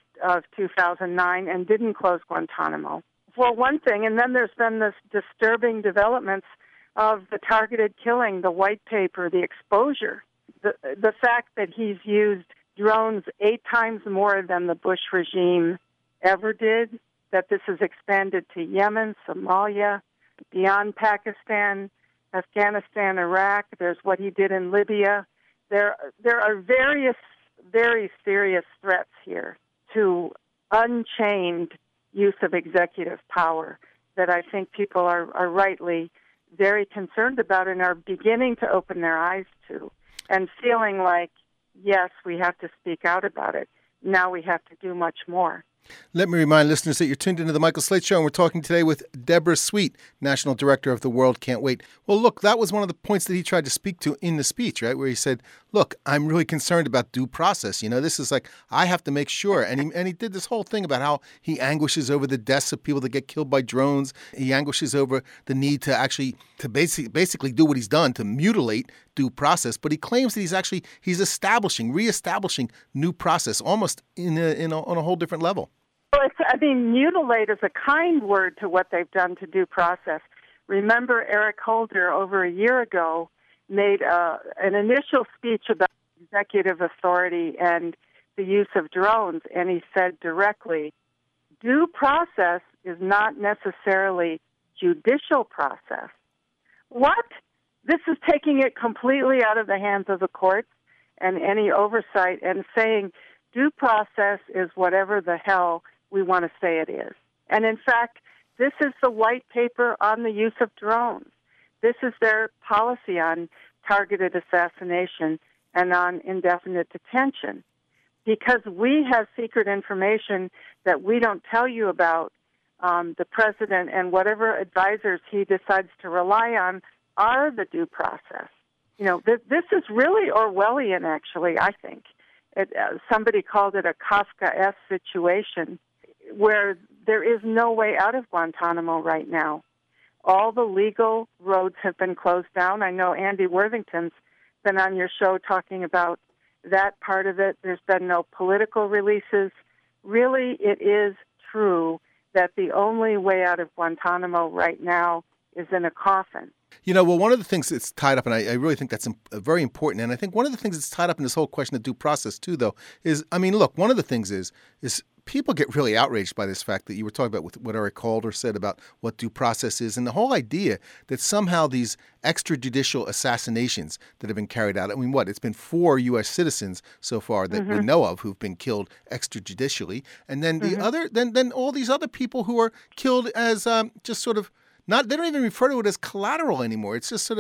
2009 and didn't close Guantanamo. For one thing, and then there's been this disturbing developments of the targeted killing, the white paper, the exposure. The fact that he's used drones 8 times more than the Bush regime ever did, that this has expanded to Yemen, Somalia, beyond Pakistan, Afghanistan, Iraq. There's what he did in Libya. There are various very serious threats here to unchained use of executive power that I think people are rightly very concerned about and are beginning to open their eyes to, and feeling like, yes, we have to speak out about it. Now we have to do much more. Let me remind listeners that you're tuned into The Michael Slate Show, and we're talking today with Deborah Sweet, National Director of The World Can't Wait. Well, look, that was one of the points that he tried to speak to in the speech, right, where he said, look, I'm really concerned about due process. This is like, I have to make sure. And he did this whole thing about how he anguishes over the deaths of people that get killed by drones. He anguishes over the need to basically do what he's done, to mutilate due process. But he claims that he's reestablishing new process, almost on a whole different level. Well, mutilate is a kind word to what they've done to due process. Remember, Eric Holder, over a year ago, made an initial speech about executive authority and the use of drones, and he said directly, due process is not necessarily judicial process. What? This is taking it completely out of the hands of the courts and any oversight and saying due process is whatever the hell we want to say it is. And in fact, this is the white paper on the use of drones. This is their policy on targeted assassination and on indefinite detention. Because we have secret information that we don't tell you about, the president and whatever advisors he decides to rely on are the due process. This is really Orwellian, actually, I think. Somebody called it a Kafkaesque situation, where there is no way out of Guantanamo right now. All the legal roads have been closed down. I know Andy Worthington's been on your show talking about that part of it. There's been no political releases. Really, it is true that the only way out of Guantanamo right now is in a coffin. Well, one of the things that's tied up, and I really think that's very important, and I think one of the things that's tied up in this whole question of due process, too, though, is, look, one of the things is people get really outraged by this fact that you were talking about with what Eric Holder said about what due process is, and the whole idea that somehow these extrajudicial assassinations that have been carried out, it's been 4 U.S. citizens so far that we know of who've been killed extrajudicially, and then then all these other people who are killed as just sort of, they don't even refer to it as collateral anymore. It's just sort of,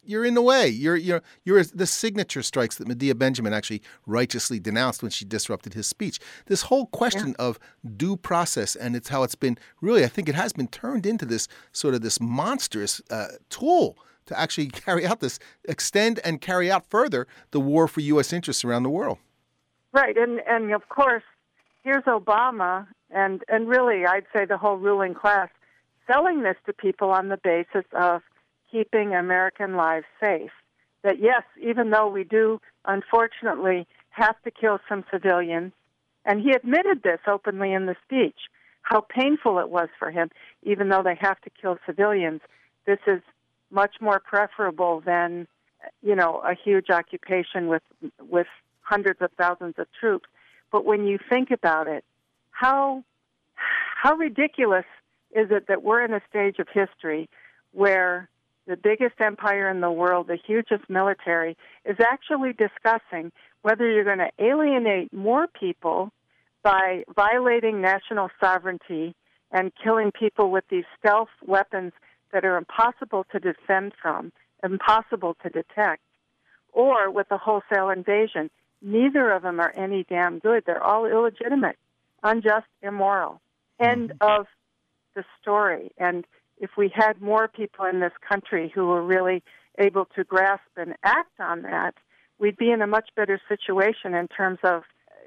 you're in the way. You're the signature strikes that Medea Benjamin actually righteously denounced when she disrupted his speech. This whole question of due process, and it's how it's been really, I think it has been turned into this sort of this monstrous tool to actually extend and carry out further the war for U.S. interests around the world. Right, and of course, here's Obama, and really, I'd say the whole ruling class, selling this to people on the basis of keeping American lives safe. That yes, even though we do, unfortunately, have to kill some civilians, and he admitted this openly in the speech, how painful it was for him, even though they have to kill civilians, this is much more preferable than, a huge occupation with hundreds of thousands of troops. But when you think about it, how ridiculous is it that we're in a stage of history where the biggest empire in the world, the hugest military, is actually discussing whether you're going to alienate more people by violating national sovereignty and killing people with these stealth weapons that are impossible to defend from, impossible to detect, or with a wholesale invasion. Neither of them are any damn good. They're all illegitimate, unjust, immoral. End of the story. And if we had more people in this country who were really able to grasp and act on that, we'd be in a much better situation in terms of,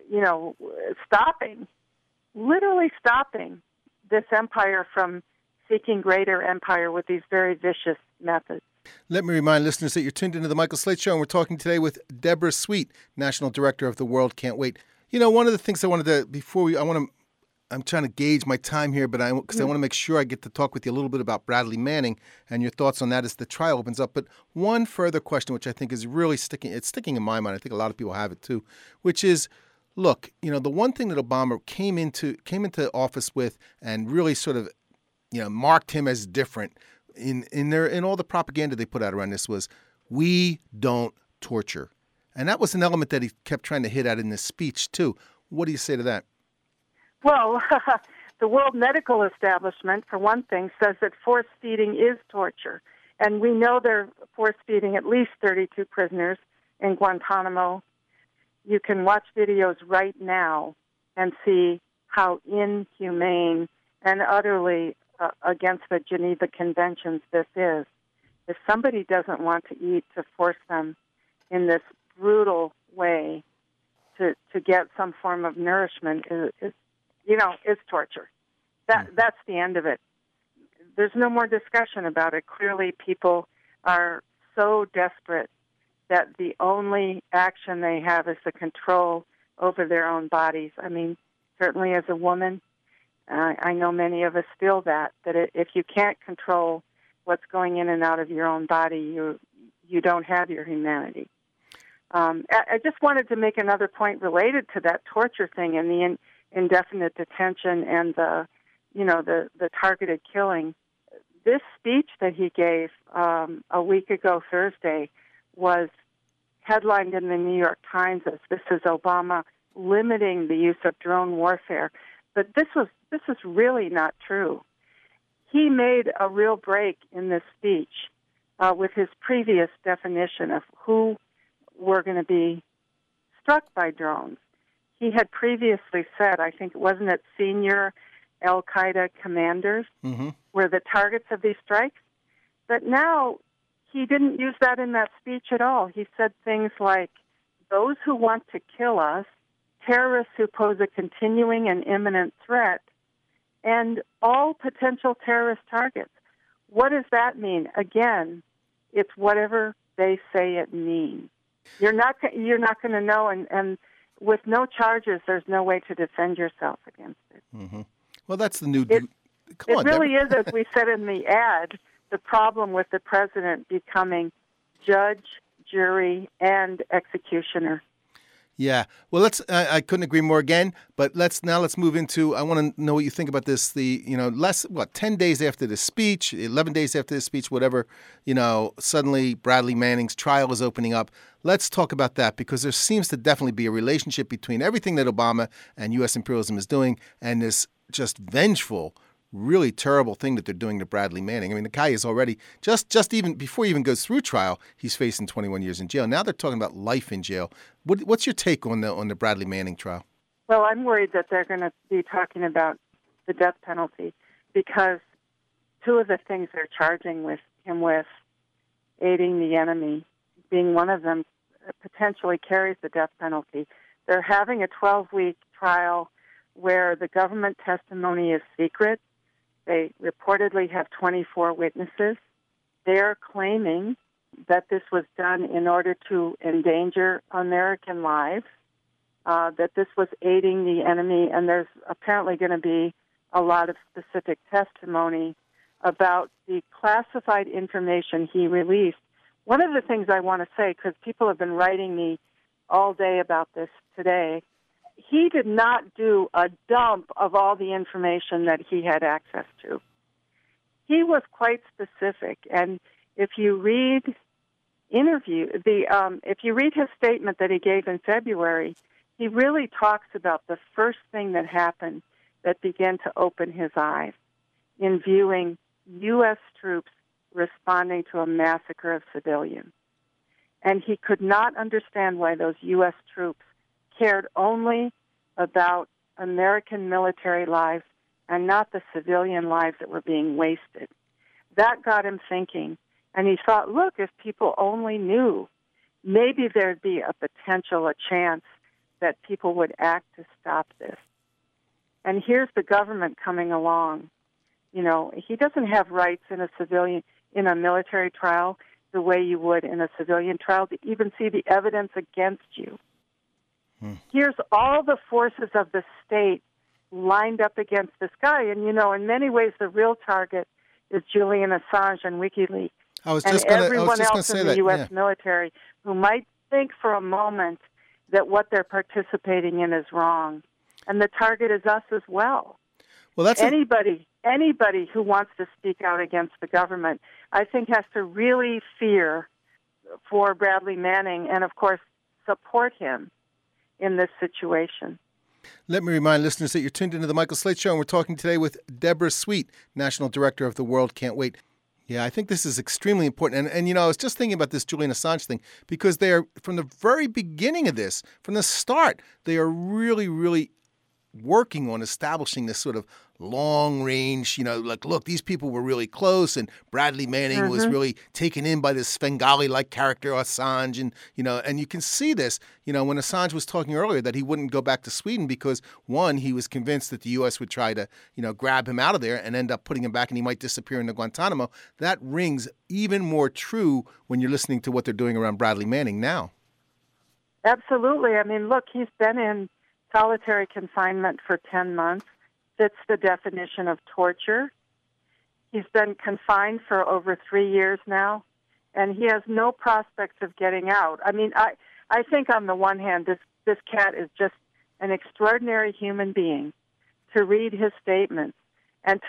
literally stopping this empire from seeking greater empire with these very vicious methods. Let me remind listeners that you're tuned into the Michael Slate Show, and we're talking today with Deborah Sweet, National Director of The World Can't Wait. One of the things I wanted to, I'm trying to gauge my time here, but because I want to make sure I get to talk with you a little bit about Bradley Manning and your thoughts on that as the trial opens up. But one further question, which I think is really sticking in my mind, I think a lot of people have it too, which is, look, the one thing that Obama came into office with and really sort of, marked him as different in all the propaganda they put out around this was, we don't torture. And that was an element that he kept trying to hit at in this speech too. What do you say to that? Well, the World Medical Establishment, for one thing, says that force feeding is torture. And we know they're force feeding at least 32 prisoners in Guantanamo. You can watch videos right now and see how inhumane and utterly against the Geneva Conventions this is. If somebody doesn't want to eat, to force them in this brutal way to get some form of nourishment is torture. That's the end of it. There's no more discussion about it. Clearly, people are so desperate that the only action they have is the control over their own bodies. I mean, certainly as a woman, I know many of us feel that if you can't control what's going in and out of your own body, you don't have your humanity. I just wanted to make another point related to that torture thing and the indefinite detention and the targeted killing. This speech that he gave a week ago Thursday was headlined in the New York Times as "This is Obama limiting the use of drone warfare." But this is really not true. He made a real break in this speech with his previous definition of who were going to be struck by drones. He had previously said, I think, wasn't it senior al-Qaeda commanders were the targets of these strikes? But now he didn't use that in that speech at all. He said things like, those who want to kill us, terrorists who pose a continuing and imminent threat, and all potential terrorist targets. What does that mean? Again, it's whatever they say it means. You're not going to know, and with no charges, there's no way to defend yourself against it. Mm-hmm. Well, that's the new... It really is, as we said in the ad, the problem with the president becoming judge, jury, and executioner. Yeah. Well, I couldn't agree more again, but let's move into, I want to know what you think about this, 10 days after the speech, 11 days after the speech, whatever, suddenly Bradley Manning's trial is opening up. Let's talk about that, because there seems to definitely be a relationship between everything that Obama and U.S. imperialism is doing and this just vengeful really terrible thing that they're doing to Bradley Manning. I mean, the guy is already, just even before he even goes through trial, he's facing 21 years in jail. Now they're talking about life in jail. What's your take on the Bradley Manning trial? Well, I'm worried that they're going to be talking about the death penalty because two of the things they're charging him with, aiding the enemy, being one of them, potentially carries the death penalty. They're having a 12-week trial where the government testimony is secret. They reportedly have 24 witnesses. They're claiming that this was done in order to endanger American lives, that this was aiding the enemy, and there's apparently going to be a lot of specific testimony about the classified information he released. One of the things I want to say, because people have been writing me all day about this today, he did not do a dump of all the information that he had access to. He was quite specific, and if you read if you read his statement that he gave in February, he really talks about the first thing that happened that began to open his eyes in viewing U.S. troops responding to a massacre of civilians. And he could not understand why those U.S. troops cared only about American military lives and not the civilian lives that were being wasted. That got him thinking. And he thought, look, if people only knew, maybe there'd be a potential, a chance that people would act to stop this. And here's the government coming along. You know, he doesn't have rights in a military trial the way you would in a civilian trial to even see the evidence against you. Here's all the forces of the state lined up against this guy. And, you know, in many ways, the real target is Julian Assange and WikiLeaks. Everyone else in the U.S. military who might think for a moment that what they're participating in is wrong. And the target is us as well. Well, that's anybody who wants to speak out against the government, I think, has to really fear for Bradley Manning and, of course, support him in this situation. Let me remind listeners that you're tuned into the Michael Slate Show, and we're talking today with Deborah Sweet, National Director of The World Can't Wait. Yeah, I think this is extremely important. And you know, I was just thinking about this Julian Assange thing because they are, from the very beginning of this, from the start, they are really, really working on establishing this sort of long range, you know, like, look, these people were really close, and Bradley Manning was really taken in by this Svengali-like character, Assange, and, you know, and you can see this, you know, when Assange was talking earlier that he wouldn't go back to Sweden because, one, he was convinced that the U.S. would try to, you know, grab him out of there and end up putting him back and he might disappear into Guantanamo. That rings even more true when you're listening to what they're doing around Bradley Manning now. Absolutely. I mean, look, he's been in solitary confinement for 10 months. Fits the definition of torture. He's been confined for over 3 years now, and he has no prospects of getting out. I mean, I think on the one hand, this cat is just an extraordinary human being. To read his statements and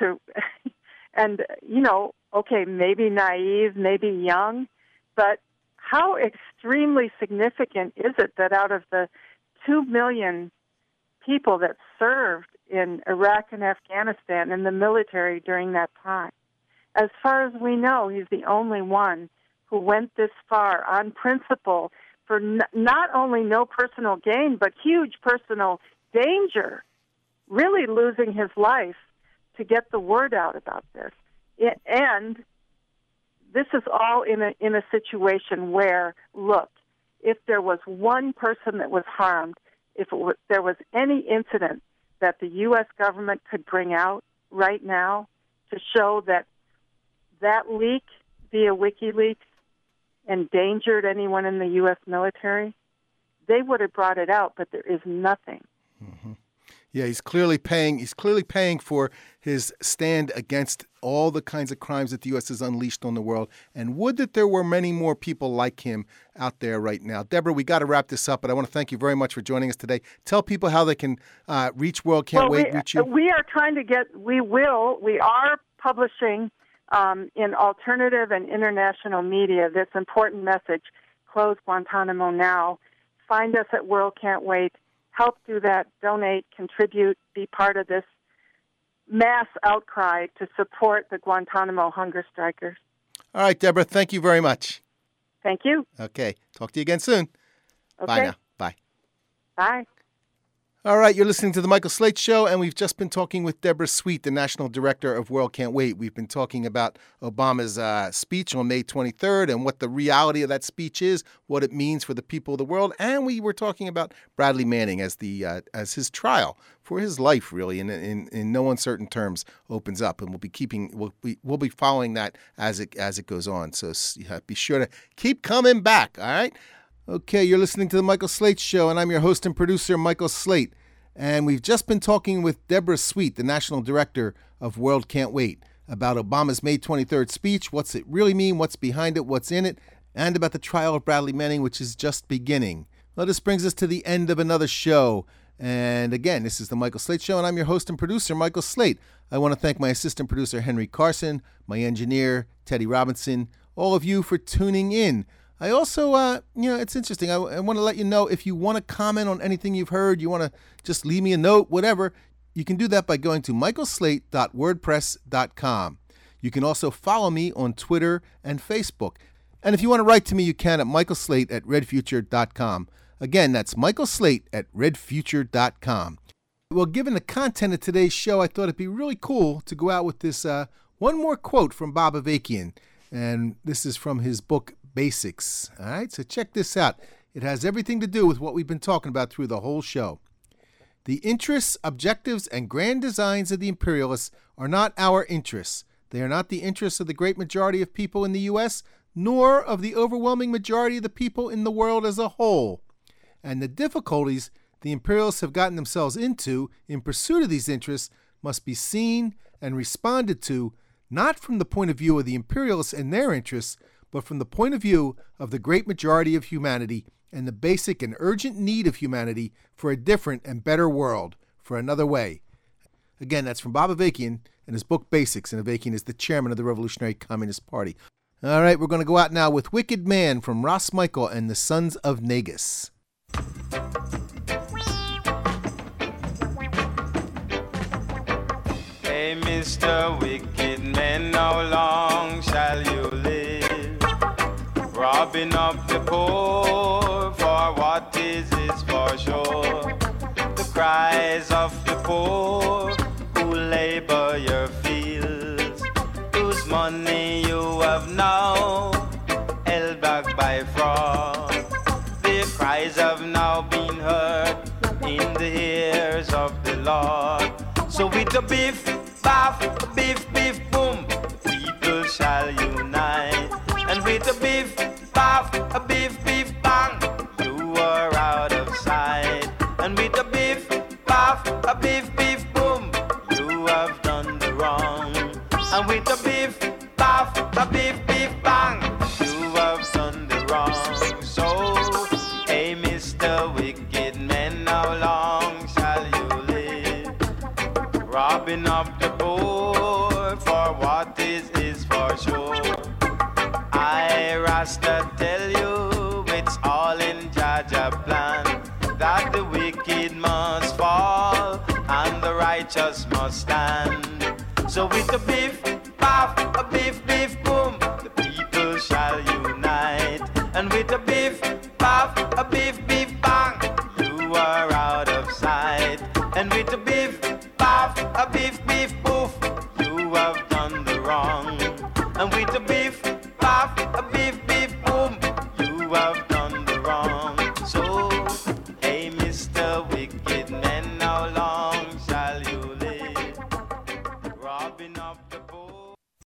you know, okay, maybe naive, maybe young, but how extremely significant is it that out of the 2 million people that served in Iraq and Afghanistan in the military during that time, as far as we know, he's the only one who went this far on principle for not only no personal gain, but huge personal danger, really losing his life to get the word out about this. And this is all in a situation where, look, if there was one person that was harmed, there was any incident that the U.S. government could bring out right now to show that leak via WikiLeaks endangered anyone in the U.S. military, they would have brought it out, but there is nothing. Mm-hmm. Yeah, he's clearly paying for his stand against all the kinds of crimes that the U.S. has unleashed on the world. And would that there were many more people like him out there right now. Deborah, we got to wrap this up, but I want to thank you very much for joining us today. Tell people how they can reach World Can't Wait, reach you. We are trying to we are publishing in alternative and international media this important message, close Guantanamo now. Find us at World Can't Wait. Help do that, donate, contribute, be part of this mass outcry to support the Guantanamo hunger strikers. All right, Deborah, thank you very much. Thank you. Okay, talk to you again soon. Okay. Bye now. Bye. Bye. All right, you're listening to The Michael Slate Show, and we've just been talking with Deborah Sweet, the National Director of World Can't Wait. We've been talking about Obama's speech on May 23rd and what the reality of that speech is, what it means for the people of the world, and we were talking about Bradley Manning as his trial for his life, really, in no uncertain terms, opens up, and we'll be following that as it goes on. So be sure to keep coming back. All right. Okay, you're listening to The Michael Slate Show, and I'm your host and producer, Michael Slate. And we've just been talking with Deborah Sweet, the National Director of World Can't Wait, about Obama's May 23rd speech, what's it really mean, what's behind it, what's in it, and about the trial of Bradley Manning, which is just beginning. Well, this brings us to the end of another show. And again, this is The Michael Slate Show, and I'm your host and producer, Michael Slate. I want to thank my assistant producer, Henry Carson, my engineer, Teddy Robinson, all of you for tuning in. I also, it's interesting. I want to let you know if you want to comment on anything you've heard, you want to just leave me a note, whatever, you can do that by going to michaelslate.wordpress.com. You can also follow me on Twitter and Facebook. And if you want to write to me, you can at michaelslate@redfuture.com. Again, that's michaelslate@redfuture.com. Well, given the content of today's show, I thought it'd be really cool to go out with this one more quote from Bob Avakian. And this is from his book, Basics. All right, so check this out. It has everything to do with what we've been talking about through the whole show. The interests, objectives, and grand designs of the imperialists are not our interests. They are not the interests of the great majority of people in the U.S., nor of the overwhelming majority of the people in the world as a whole. And the difficulties the imperialists have gotten themselves into in pursuit of these interests must be seen and responded to, not from the point of view of the imperialists and their interests, but from the point of view of the great majority of humanity and the basic and urgent need of humanity for a different and better world, for another way. Again, that's from Bob Avakian and his book Basics, and Avakian is the chairman of the Revolutionary Communist Party. All right, we're going to go out now with Wicked Man from Ross Michael and the Sons of Nagus. Hey, Mr. Wicked Man, how long shall you live? Robbing up the poor, for what is for sure. The cries of the poor who labor your fields, whose money you have now held back by fraud. Their cries have now been heard in the ears of the Lord. So with the beef, baff, beef, boom, the people shall unite. And with the beef, baff, beef, bang, you are out of sight. And with the beef, baff, beef, boom, you have done the wrong. And with the beef, baff, beef, bang, you have done the wrong. So, hey, Mr. Wicked Man, how long shall you live? Robbing up the poor, for what is for sure. I, Rasta, tell you, it's all in Jaja plan, that the wicked must fall and the righteous must stand. So with the beef, baff, beef, boom, the people shall unite. And with the beef, baff, beef,